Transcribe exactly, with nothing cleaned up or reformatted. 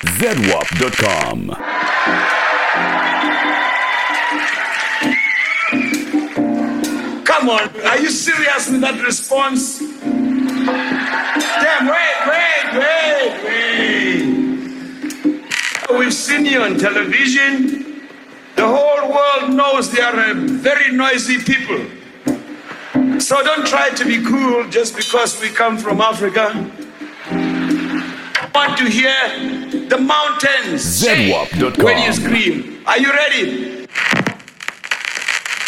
zedwap dot com. Come on, are you serious in that response? Damn, wait, wait, wait, wait. We've seen you on television. The whole world knows they are a very noisy people. So don't try to be cool just because we come from Africa. I want to hear the mountains zedwap dot com. when you scream. Are you ready?